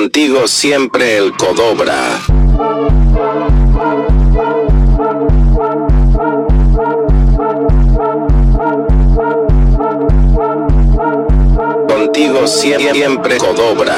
Contigo siempre el Codobra. Contigo siempre Codobra.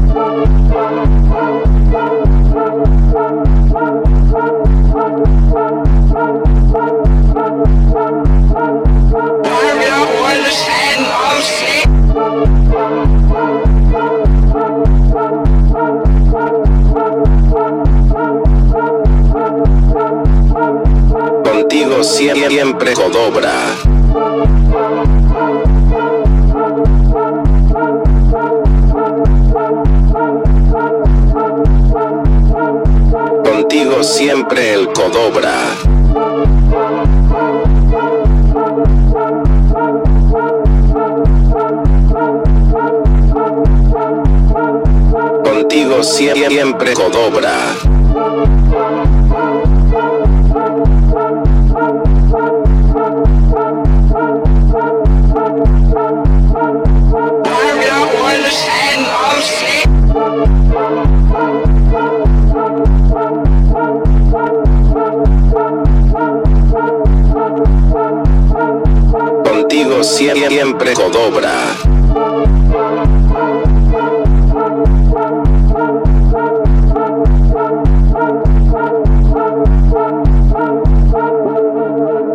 Contigo siempre Codobra. Contigo siempre el Codobra. Contigo siempre Codobra. Contigo siempre Codobra.